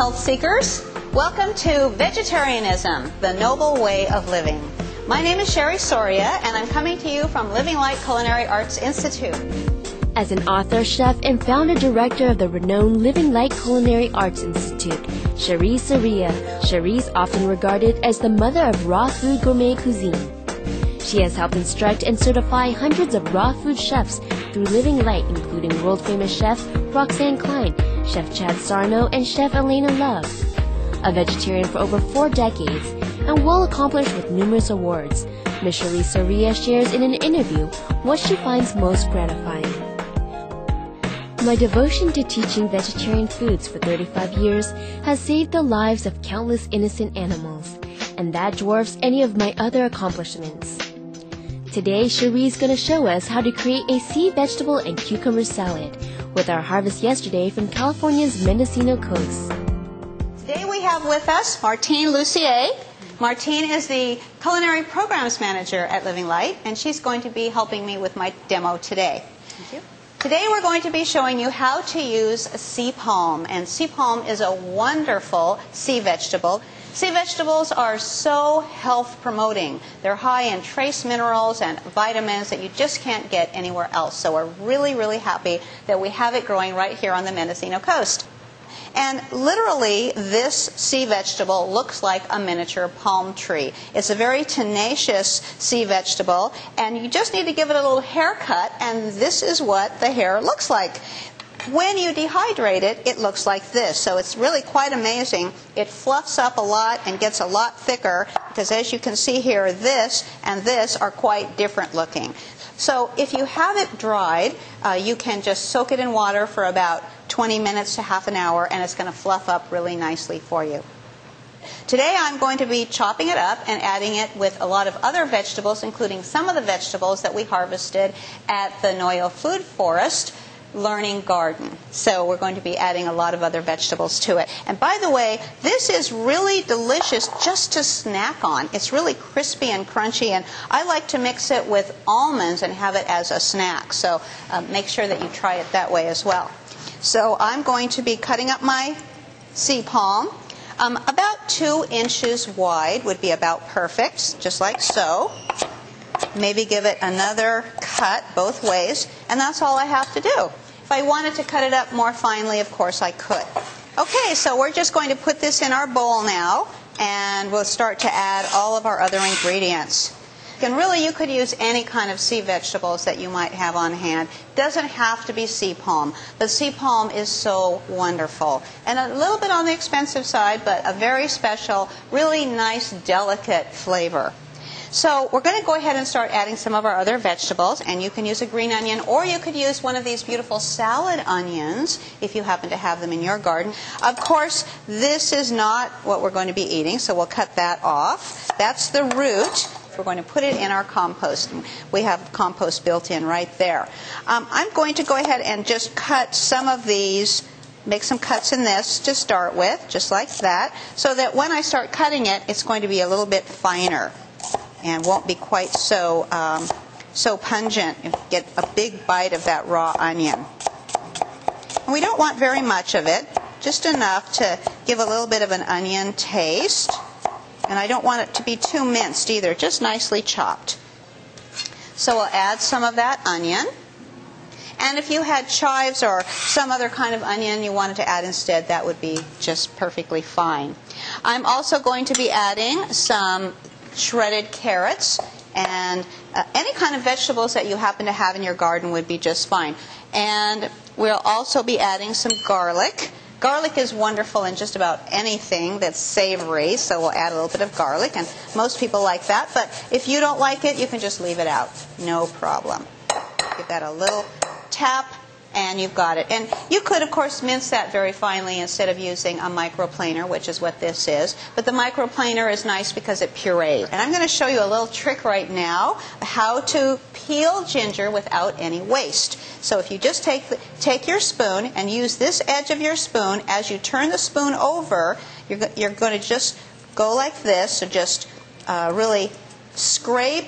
health seekers. Welcome to Vegetarianism, the Noble Way of Living. My name is Sherry Soria, and I'm coming to you from Living Light Culinary Arts Institute. As an author, chef, and founder director of the renowned Living Light Culinary Arts Institute, Sherry Soria, Sherry is often regarded as the mother of raw food gourmet cuisine. She has helped instruct and certify hundreds of raw food chefs through Living Light, including world-famous chef Roxanne Klein, Chef Chad Sarno, and Chef Elena Love. A vegetarian for over 4 decades and well accomplished with numerous awards, Ms. Sherry Soria shares in an interview what she finds most gratifying. My devotion to teaching vegetarian foods for 35 years has saved the lives of countless innocent animals, and that dwarfs any of my other accomplishments. Today, Sherry is going to show us how to create a sea vegetable and cucumber salad with our harvest yesterday from California's Mendocino coast. Today we have with us Martine Lucier. Martine is the Culinary Programs Manager at Living Light, and she's going to be helping me with my demo today. Thank you. Today we're going to be showing you how to use sea palm, and sea palm is a wonderful sea vegetable. Sea vegetables are so health promoting. They're high in trace minerals and vitamins that you just can't get anywhere else. So we're really, really happy that we have it growing right here on the Mendocino coast. And literally, this sea vegetable looks like a miniature palm tree. It's a very tenacious sea vegetable, and you just need to give it a little haircut, and this is what the hair looks like. When you dehydrate it, it looks like this. So it's really quite amazing. It fluffs up a lot and gets a lot thicker because, as you can see here, this and this are quite different looking. So if you have it dried, you can just soak it in water for about 20 minutes to half an hour, and it's going to fluff up really nicely for you. Today I'm going to be chopping it up and adding it with a lot of other vegetables, including some of the vegetables that we harvested at the Noyo Food Forest Learning Garden. So we're going to be adding a lot of other vegetables to it. And by the way, this is really delicious just to snack on. It's really crispy and crunchy, and I like to mix it with almonds and have it as a snack. So make sure that you try it that way as well. So I'm going to be cutting up my sea palm. About 2 inches wide would be about perfect, just like so. Maybe give it another cut both ways, and that's all I have to do. If I wanted to cut it up more finely, of course I could. Okay, so we're just going to put this in our bowl now, and we'll start to add all of our other ingredients. And really, you could use any kind of sea vegetables that you might have on hand. Doesn't have to be sea palm, but sea palm is so wonderful. And a little bit on the expensive side, but a very special, really nice, delicate flavor. So we're going to go ahead and start adding some of our other vegetables, and you can use a green onion, or you could use one of these beautiful salad onions if you happen to have them in your garden. Of course, this is not what we're going to be eating, so we'll cut that off. That's the root. We're going to put it in our compost. We have compost built in right there. I'm going to go ahead and just cut some of these, make some cuts in this to start with, just like that, so that when I start cutting it, it's going to be a little bit finer and won't be quite so pungent. You get a big bite of that raw onion. And we don't want very much of it, just enough to give a little bit of an onion taste. And I don't want it to be too minced either, just nicely chopped. So we'll add some of that onion. And if you had chives or some other kind of onion you wanted to add instead, that would be just perfectly fine. I'm also going to be adding some shredded carrots, and any kind of vegetables that you happen to have in your garden would be just fine. And we'll also be adding some garlic. Garlic is wonderful in just about anything that's savory, so we'll add a little bit of garlic, and most people like that. But if you don't like it, you can just leave it out. No problem. Give that a little tap, and you've got it. And you could, of course, mince that very finely instead of using a microplaner, which is what this is. But the microplaner is nice because it purees. And I'm going to show you a little trick right now how to peel ginger without any waste. So if you just take your spoon and use this edge of your spoon, as you turn the spoon over, you're going to just go like this. So just really scrape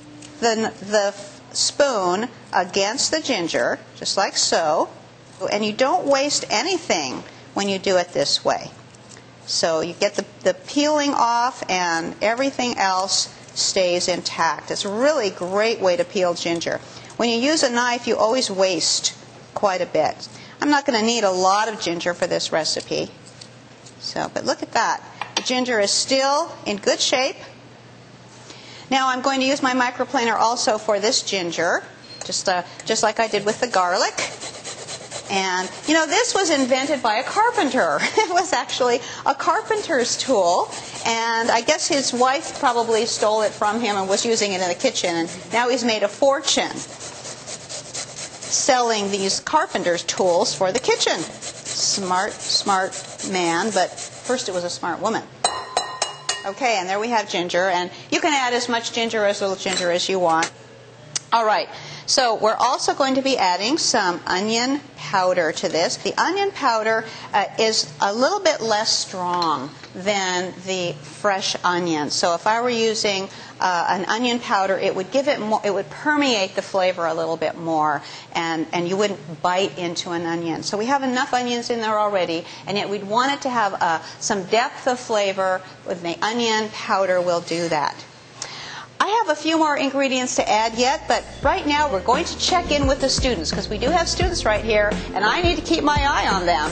the spoon against the ginger, just like so. And you don't waste anything when you do it this way. So you get the peeling off and everything else stays intact. It's a really great way to peel ginger. When you use a knife, you always waste quite a bit. I'm not going to need a lot of ginger for this recipe. But look at that. The ginger is still in good shape. Now I'm going to use my microplaner also for this ginger, just like I did with the garlic. And, this was invented by a carpenter. It was actually a carpenter's tool. And I guess his wife probably stole it from him and was using it in the kitchen. And now he's made a fortune selling these carpenter's tools for the kitchen. Smart man, but first it was a smart woman. Okay, and there we have ginger. And you can add as much ginger, as little ginger as you want. All right. So we're also going to be adding some onion powder to this. The onion powder is a little bit less strong than the fresh onion. So if I were using an onion powder, it would give it more, it would permeate the flavor a little bit more, and you wouldn't bite into an onion. So we have enough onions in there already, and yet we'd want it to have some depth of flavor. With the onion powder, will do that. I have a few more ingredients to add yet, but right now we're going to check in with the students, because we do have students right here, and I need to keep my eye on them.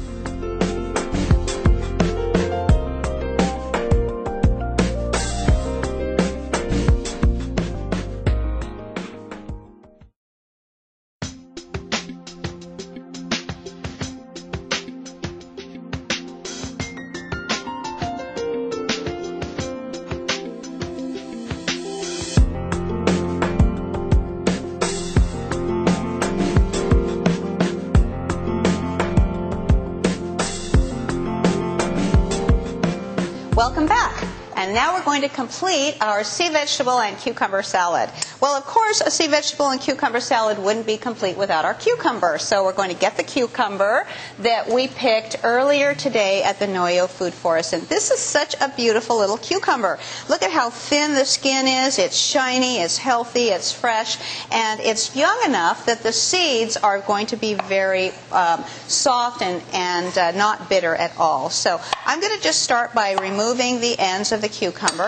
Welcome back. And now we're going to complete our sea vegetable and cucumber salad. Well, of course, a sea vegetable and cucumber salad wouldn't be complete without our cucumber. So we're going to get the cucumber that we picked earlier today at the Noyo Food Forest. And this is such a beautiful little cucumber. Look at how thin the skin is. It's shiny, it's healthy, it's fresh, and it's young enough that the seeds are going to be very soft and not bitter at all. So I'm going to just start by removing the ends of the cucumber.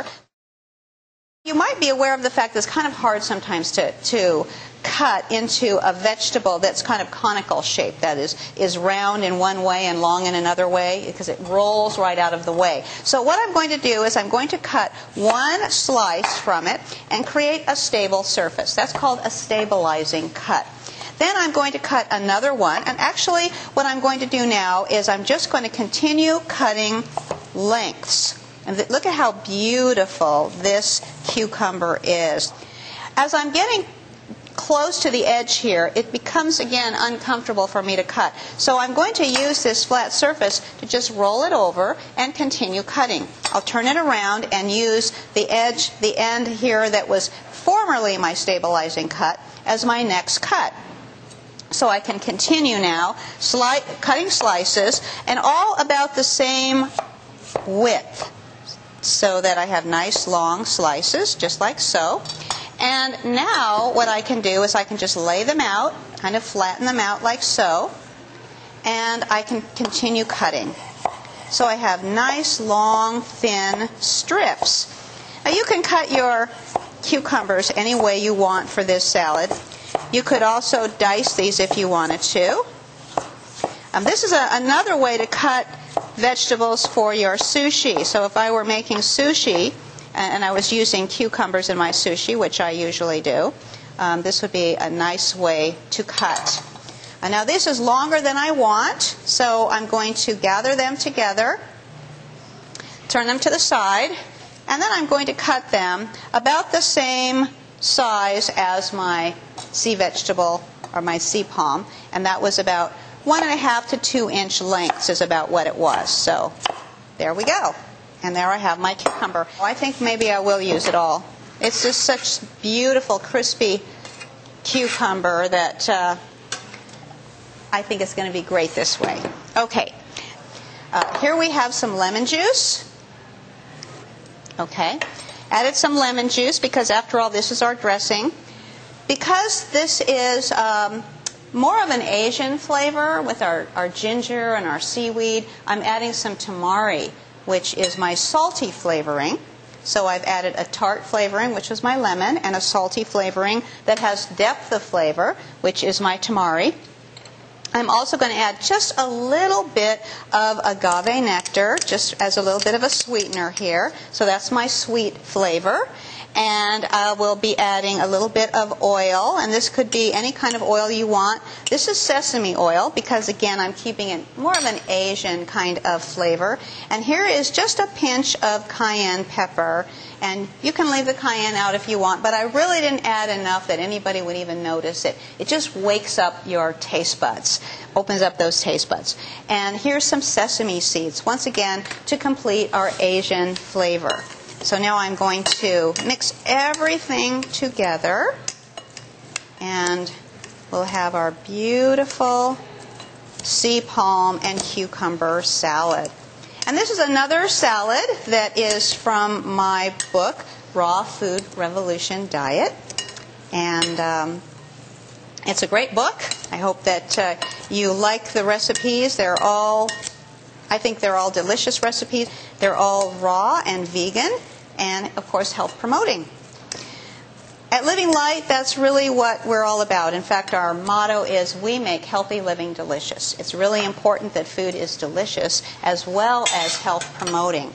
You might be aware of the fact that it's kind of hard sometimes to cut into a vegetable that's kind of conical shaped, that is round in one way and long in another way, because it rolls right out of the way. So what I'm going to do is I'm going to cut one slice from it and create a stable surface. That's called a stabilizing cut. Then I'm going to cut another one, and actually what I'm going to do now is I'm just going to continue cutting lengths. And look at how beautiful this cucumber is. As I'm getting close to the edge here, it becomes, again, uncomfortable for me to cut. So I'm going to use this flat surface to just roll it over and continue cutting. I'll turn it around and use the edge, the end here that was formerly my stabilizing cut, as my next cut. So I can continue now cutting slices, and all about the same width, so that I have nice long slices, just like so. And now what I can do is I can just lay them out, kind of flatten them out like so, and I can continue cutting. So I have nice, long, thin strips. Now you can cut your cucumbers any way you want for this salad. You could also dice these if you wanted to. This is another way to cut vegetables for your sushi. So if I were making sushi and I was using cucumbers in my sushi, which I usually do, this would be a nice way to cut. And now this is longer than I want, so I'm going to gather them together, turn them to the side, and then I'm going to cut them about the same size as my sea vegetable or my sea palm, and that was about 1.5 to 2 inch lengths is about what it was. So there we go. And there I have my cucumber. I think maybe I will use it all. It's just such beautiful, crispy cucumber that I think it's going to be great this way. Okay. Here we have some lemon juice. Okay. Added some lemon juice because, after all, this is our dressing. Because this is more of an Asian flavor with our ginger and our seaweed, I'm adding some tamari, which is my salty flavoring. So I've added a tart flavoring, which is my lemon, and a salty flavoring that has depth of flavor, which is my tamari. I'm also going to add just a little bit of agave nectar, just as a little bit of a sweetener here. So that's my sweet flavor. And I will be adding a little bit of oil, and this could be any kind of oil you want. This is sesame oil because, again, I'm keeping it more of an Asian kind of flavor. And here is just a pinch of cayenne pepper. And you can leave the cayenne out if you want, but I really didn't add enough that anybody would even notice it. It just wakes up your taste buds, opens up those taste buds. And here's some sesame seeds, once again, to complete our Asian flavor. So now I'm going to mix everything together, and we'll have our beautiful sea palm and cucumber salad. And this is another salad that is from my book, Raw Food Revolution Diet. And it's a great book. I hope that you like the recipes. I think they're all delicious recipes. They're all raw and vegan, and of course health promoting. At Living Light, that's really what we're all about. In fact, our motto is we make healthy living delicious. It's really important that food is delicious as well as health promoting.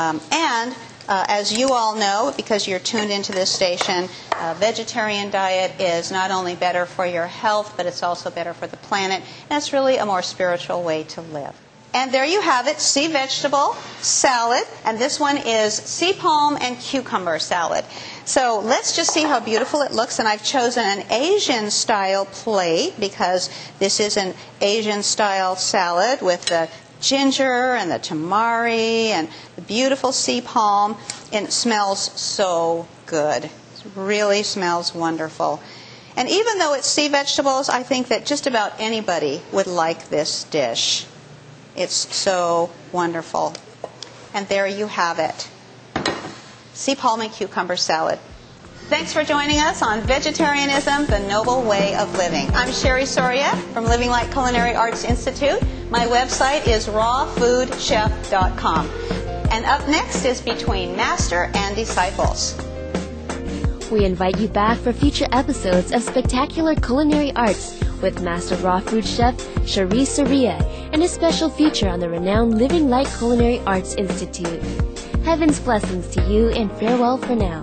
As you all know, because you're tuned into this station, a vegetarian diet is not only better for your health, but it's also better for the planet, and it's really a more spiritual way to live. And there you have it, sea vegetable salad, and this one is sea palm and cucumber salad. So let's just see how beautiful it looks, and I've chosen an Asian style plate because this is an Asian style salad with the ginger and the tamari and the beautiful sea palm, and it smells so good. It really smells wonderful. And even though it's sea vegetables, I think that just about anybody would like this dish. It's so wonderful. And there you have it. Sea palm and cucumber salad. Thanks for joining us on Vegetarianism, the Noble Way of Living. I'm Sherry Soria from Living Light Culinary Arts Institute. My website is rawfoodchef.com. And up next is Between Master and Disciples. We invite you back for future episodes of Spectacular Culinary Arts with Master Raw Food Chef Cherie Soria and a special feature on the renowned Living Light Culinary Arts Institute. Heaven's blessings to you, and farewell for now.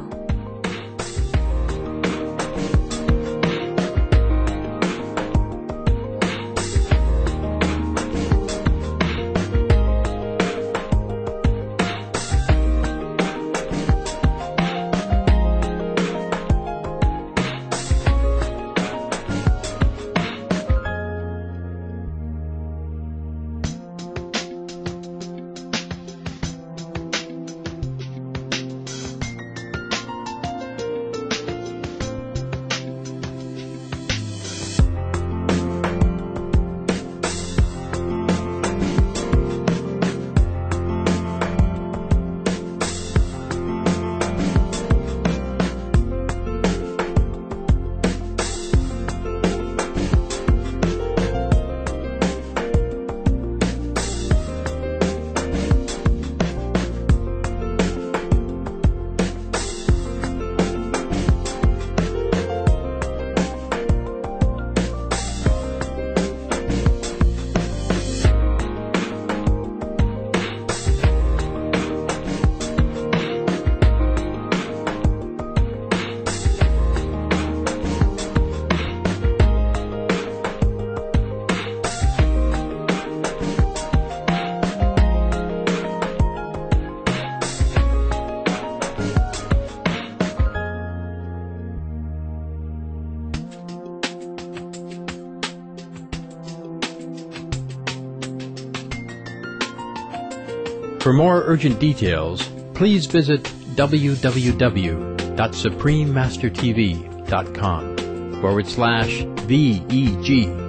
For more urgent details, please visit www.suprememastertv.com/VEG